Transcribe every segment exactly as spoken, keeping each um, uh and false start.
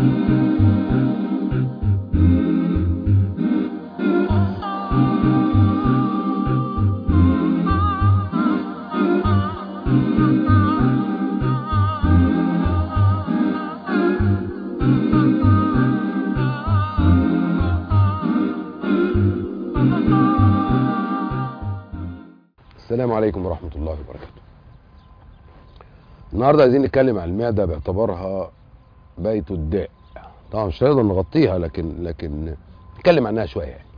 السلام عليكم ورحمة الله وبركاته. النهارده عايزين نتكلم عن المعدة باعتبارها بيت الداء. طبعا مش هنقدر نغطيها، لكن لكن نتكلم عنها شوية. يعني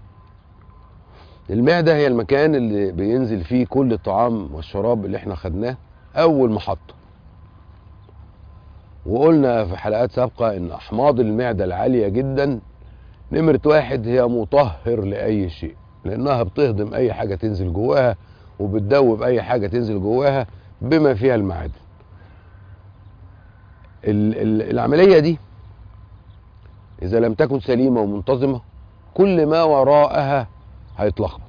المعدة هي المكان اللي بينزل فيه كل الطعام والشراب اللي احنا خدناه أول محطة. وقلنا في حلقات سابقة إن أحماض المعدة العالية جدا نمرة واحد هي مطهر لأي شيء، لأنها بتهضم أي حاجة تنزل جواها وبتدوب أي حاجة تنزل جواها بما فيها المعادن. العملية دي إذا لم تكن سليمة ومنتظمة كل ما وراءها هيتلخبط،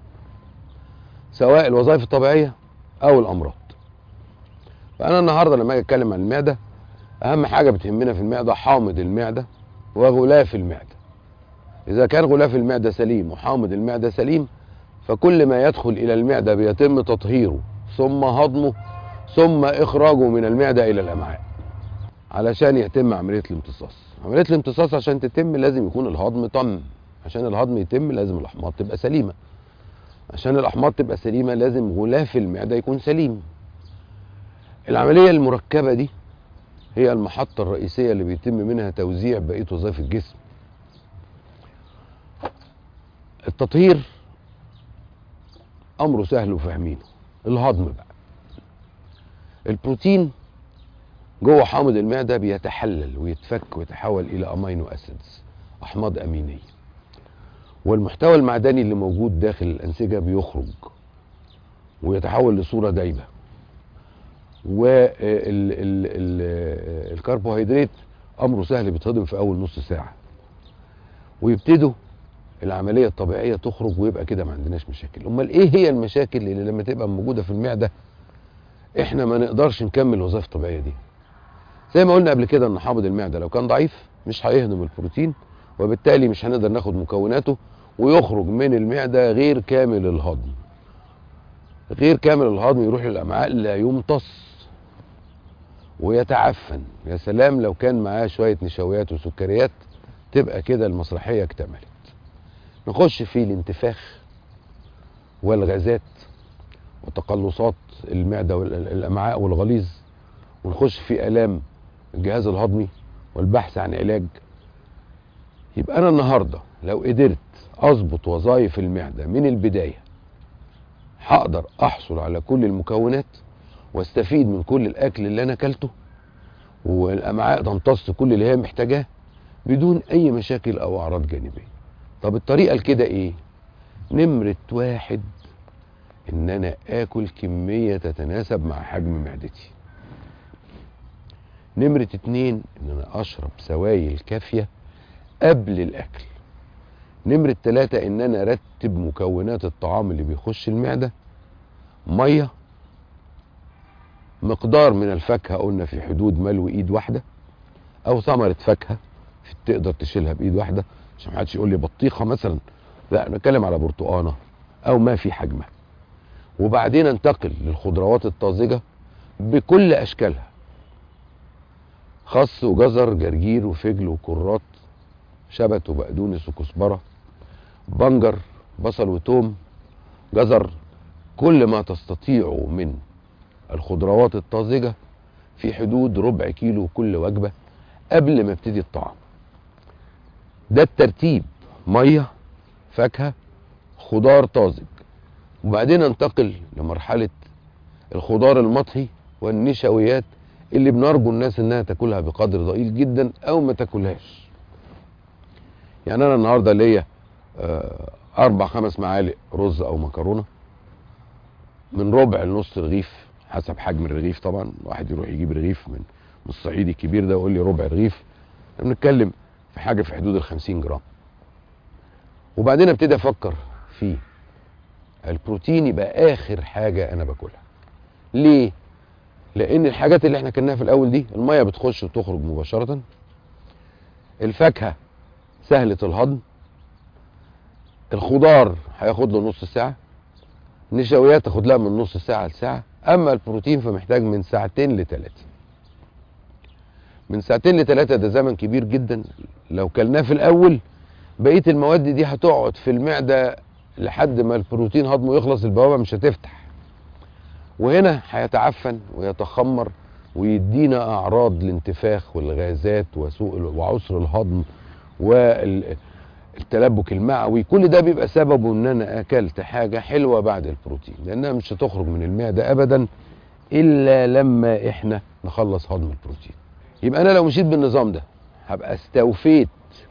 سواء الوظائف الطبيعية أو الأمراض. فأنا النهاردة لما أجي أتكلم عن المعدة، أهم حاجة بتهمنا في المعدة حامض المعدة وغلاف المعدة. إذا كان غلاف المعدة سليم وحامض المعدة سليم، فكل ما يدخل إلى المعدة بيتم تطهيره ثم هضمه ثم إخراجه من المعدة إلى الأمعاء علشان يتم عملية الامتصاص. عملية الامتصاص عشان تتم لازم يكون الهضم تم. عشان الهضم يتم لازم الأحماض تبقى سليمة. عشان الأحماض تبقى سليمة لازم غلاف المعدة يكون سليم. العملية المركبة دي هي المحطة الرئيسية اللي بيتم منها توزيع بقية وظائف الجسم. التطهير أمره سهل وفاهمينه. الهضم بقى، البروتين جوه حامض المعدة بيتحلل ويتفك ويتحول إلى أمينو أسيدز، أحماض أمينية، والمحتوى المعدني اللي موجود داخل الأنسجة بيخرج ويتحول لصورة دايبة. والكربوهيدرات أمره سهل، بيتهضم في أول نص ساعة ويبتدوا العملية الطبيعية تخرج، ويبقى كده ما عندناش مشاكل. أمال إيه هي المشاكل اللي لما تبقى موجودة في المعدة إحنا ما نقدرش نكمل الوظائف الطبيعية دي؟ زي ما قلنا قبل كده إن حامض المعدة لو كان ضعيف مش هيهضم البروتين، وبالتالي مش هنقدر ناخد مكوناته، ويخرج من المعدة غير كامل الهضم. غير كامل الهضم يروح للأمعاء لا يمتص ويتعفن. يا سلام لو كان معاه شوية نشويات وسكريات، تبقى كده المسرحية اكتملت. نخش في الانتفاخ والغازات وتقلصات المعدة والأمعاء والغليظ، ونخش في آلام الجهاز الهضمي والبحث عن علاج. يبقى أنا النهاردة لو قدرت أظبط وظائف المعدة من البداية هقدر أحصل على كل المكونات واستفيد من كل الأكل اللي أنا أكلته، والأمعاء تمتص كل اللي هي محتاجاه بدون أي مشاكل أو أعراض جانبية. طب الطريقة لكده إيه؟ نمرة واحد إن أنا آكل كمية تتناسب مع حجم معدتي. نمرة اتنين إن أنا أشرب سوائل كافية قبل الأكل. نمرة تلاتة إن أنا أرتب مكونات الطعام اللي بيخش المعدة: مية، مقدار من الفاكهة قلنا في حدود ملو إيد واحدة، أو ثمرة فاكهة تقدر تشيلها بإيد واحدة، عشان محدش يقول لي بطيخة مثلا، لا نتكلم على برتقانة أو ما في حجمها. وبعدين انتقل للخضروات الطازجة بكل أشكالها: خس وجزر، جرجير وفجل وكرات، شبت وبقدونس وكزبرة، بنجر، بصل وتوم، جزر، كل ما تستطيعوا من الخضروات الطازجة في حدود ربع كيلو كل وجبة قبل ما ابتدي الطعام. ده الترتيب: مية، فاكهة، خضار طازج. وبعدين انتقل لمرحلة الخضار المطهي والنشويات اللي بنرجو الناس انها تاكلها بقدر ضئيل جدا او ما تاكلهاش. يعني انا النهارده ليا اربع خمس معالق رز او مكرونه، من ربع لنص رغيف حسب حجم الرغيف. طبعا واحد يروح يجيب رغيف من الصعيدي الكبير ده ويقول لي ربع رغيف، بنتكلم في حاجه في حدود ال خمسين جرام. وبعدين ابتدي افكر في البروتين يبقى اخر حاجه انا باكلها. ليه؟ لان الحاجات اللي احنا كلناها في الاول دي الميه بتخش وتخرج مباشره، الفاكهة سهلة الهضم، الخضار هياخد له نص ساعة، النشويات تاخد لها من نص ساعة لساعة، اما البروتين فمحتاج من ساعتين لثلاثة. من ساعتين لثلاثة ده زمن كبير جدا. لو كلناه في الاول بقية المواد دي هتقعد في المعدة لحد ما البروتين هضمه يخلص، البوابة مش هتفتح، وهنا هيتعفن ويتخمر ويدينا اعراض الانتفاخ والغازات وسوء وعسر الهضم والتلبك المعوي. كل ده بيبقى سببه ان انا اكلت حاجة حلوة بعد البروتين، لانها مش هتخرج من المعدة ابدا الا لما احنا نخلص هضم البروتين. يبقى انا لو مشيت بالنظام ده هبقى استوفيت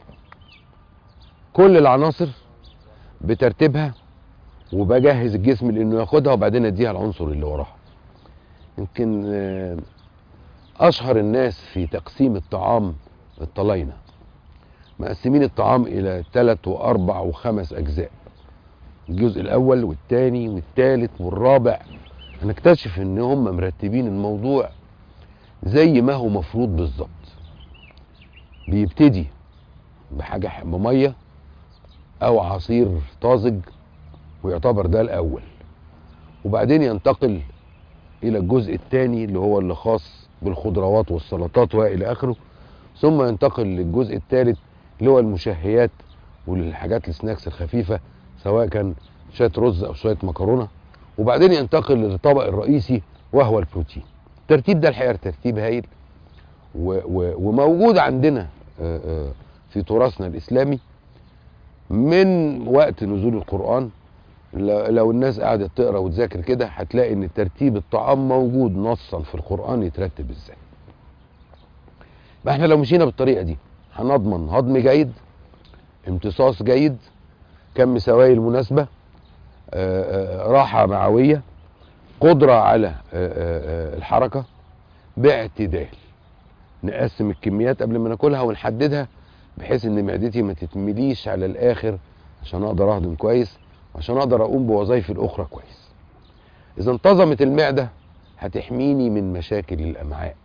كل العناصر بترتيبها، وبجهز الجسم لانه ياخدها وبعدين اديها العنصر اللي وراها. يمكن اشهر الناس في تقسيم الطعام الطلاينة، مقسمين الطعام الى ثلاث واربع وخمس اجزاء، الجزء الاول والثاني والثالث والرابع. هنكتشف ان هم مرتبين الموضوع زي ما هو مفروض بالظبط. بيبتدي بحاجة بمية او عصير طازج ويعتبر ده الاول، وبعدين ينتقل الى الجزء الثاني اللي هو اللي خاص بالخضروات والسلطات والى اخره، ثم ينتقل للجزء الثالث اللي هو المشهيات والحاجات السناكس الخفيفة، سواء كان شوية رز او شوية مكرونة، وبعدين ينتقل للطبق الرئيسي وهو البروتين. الترتيب ده الحقيقة ترتيب هايل وموجود عندنا في تراثنا الاسلامي من وقت نزول القرآن. لو الناس قاعدة تقرأ وتذاكر كده هتلاقي ان ترتيب الطعام موجود نصا في القرآن يترتب ازاي. احنا لو مشينا بالطريقة دي هنضمن هضم جيد، امتصاص جيد، كم سوائل مناسبة، راحة معوية، قدرة على الحركة باعتدال. نقسم الكميات قبل ما ناكلها ونحددها بحيث ان معدتي ما تتمليش على الاخر، عشان اقدر اهضم كويس وعشان اقدر اقوم بوظائفي الاخرى كويس. اذا انتظمت المعدة هتحميني من مشاكل الامعاء.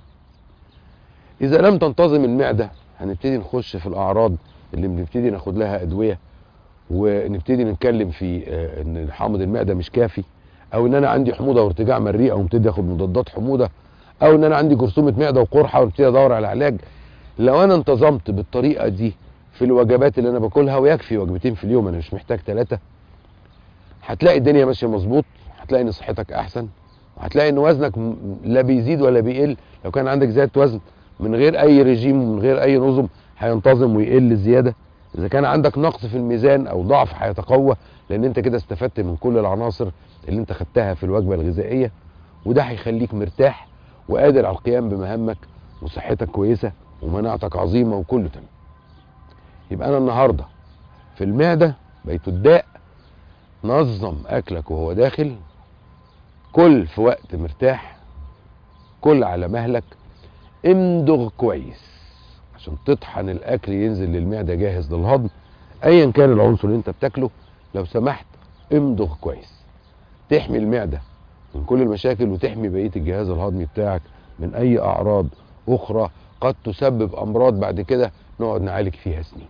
اذا لم تنتظم المعدة هنبتدي نخش في الاعراض اللي بنبتدي ناخد لها ادوية، ونبتدي نتكلم في ان حامض المعدة مش كافي، او ان انا عندي حموضة وارتجاع مريء ومبتدي اخد مضادات حموضة، او ان انا عندي جرثومة معدة وقرحة وابتدي ادور على علاج. لو انا انتظمت بالطريقة دي في الوجبات اللي انا باكلها، ويكفي وجبتين في اليوم، انا مش محتاج ثلاثة، هتلاقي الدنيا ماشية مظبوط، هتلاقي ان صحتك احسن، وهتلاقي ان وزنك لا بيزيد ولا بيقل. لو كان عندك زيادة وزن من غير اي رجيم ومن غير اي نظم هينتظم ويقل زيادة. اذا كان عندك نقص في الميزان او ضعف هيتقوى، لان انت كده استفدت من كل العناصر اللي انت خدتها في الوجبة الغذائية، وده هيخليك مرتاح وقادر على القيام بمهامك، وصحتك كويسة ومناعتك عظيمة وكله تمام. يبقى انا النهاردة في المعدة بيت الداء، نظم اكلك وهو داخل، كل في وقت مرتاح، كل على مهلك، امضغ كويس عشان تطحن الاكل ينزل للمعدة جاهز للهضم. ايا كان العنصر اللي انت بتاكله لو سمحت امضغ كويس، تحمي المعدة من كل المشاكل وتحمي بقية الجهاز الهضمي بتاعك من اي اعراض اخرى قد تسبب امراض بعد كده نقعد نعالج فيها سنين.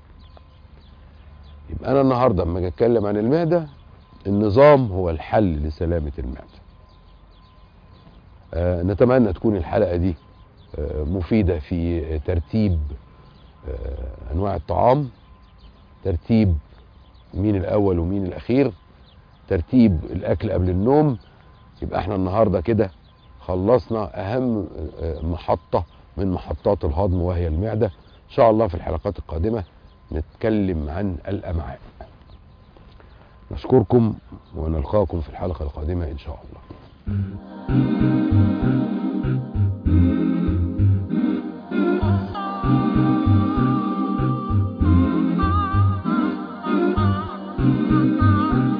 يبقى انا النهاردة اما اجي اتكلم عن المعدة، النظام هو الحل لسلامة المعدة. آه نتمنى تكون الحلقة دي آه مفيدة في ترتيب آه انواع الطعام، ترتيب مين الاول ومين الاخير، ترتيب الاكل قبل النوم. يبقى احنا النهاردة كده خلصنا اهم آه محطة من محطات الهضم وهي المعدة. ان شاء الله في الحلقات القادمة نتكلم عن الامعاء. نشكركم ونلقاكم في الحلقة القادمة ان شاء الله.